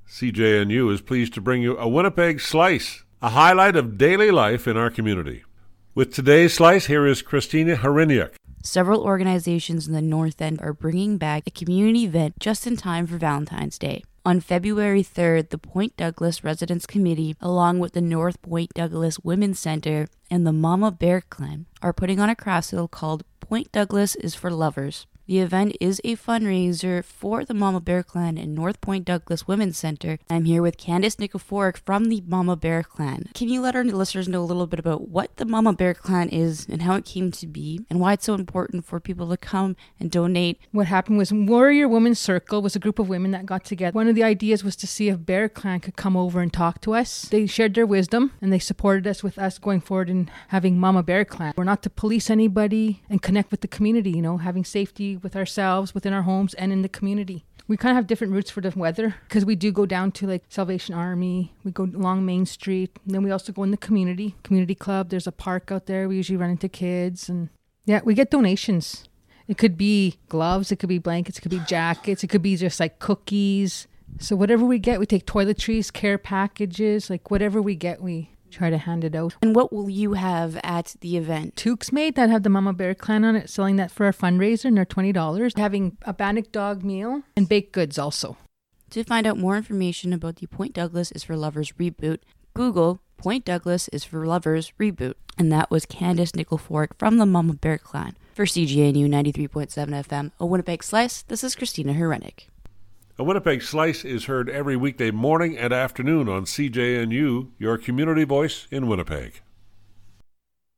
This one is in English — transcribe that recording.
CJNU is pleased to bring you a Winnipeg Slice, a highlight of daily life in our community. With today's Slice, here is Christina Hryniuk. Several organizations in the North End are bringing back a community event just in time for Valentine's Day. On February 3rd, the Point Douglas Residents Committee, along with the North Point Douglas Women's Center and the Mama Bear Clan, are putting on a craft sale called Point Douglas is for Lovers. The event is a fundraiser for the Mama Bear Clan and North Point Douglas Women's Center. I'm here with Candace Nikiforuk from the Mama Bear Clan. Can you let our listeners know a little bit about what the Mama Bear Clan is and how it came to be and why it's so important for people to come and donate? What happened was Warrior Women's Circle was a group of women that got together. One of the ideas was to see if Bear Clan could come over and talk to us. They shared their wisdom and they supported us with us going forward and having Mama Bear Clan. We're not to police anybody and connect with the community, having safety with ourselves, within our homes, and in the community. We kind of have different routes for the weather because we do go down to like Salvation Army. We go along Main Street. And then we also go in the community club. There's a park out there. We usually run into kids. And yeah, we get donations. It could be gloves. It could be blankets. It could be jackets. It could be just like cookies. So whatever we get, we take toiletries, care packages, like whatever we get, we try to hand it out. And what will you have at the event? Toques made that have the Mama Bear Clan on it, selling that for our fundraiser, and they're $20. Having a Bannock dog meal and baked goods also. To find out more information about the Point Douglas is for Lovers reboot, Google Point Douglas is for Lovers reboot. And that was Candace Nikiforuk from the Mama Bear Clan. For CJNU 93.7 FM, a Winnipeg Slice, this is Christina Hryniuk. A Winnipeg Slice is heard every weekday morning and afternoon on CJNU, your community voice in Winnipeg.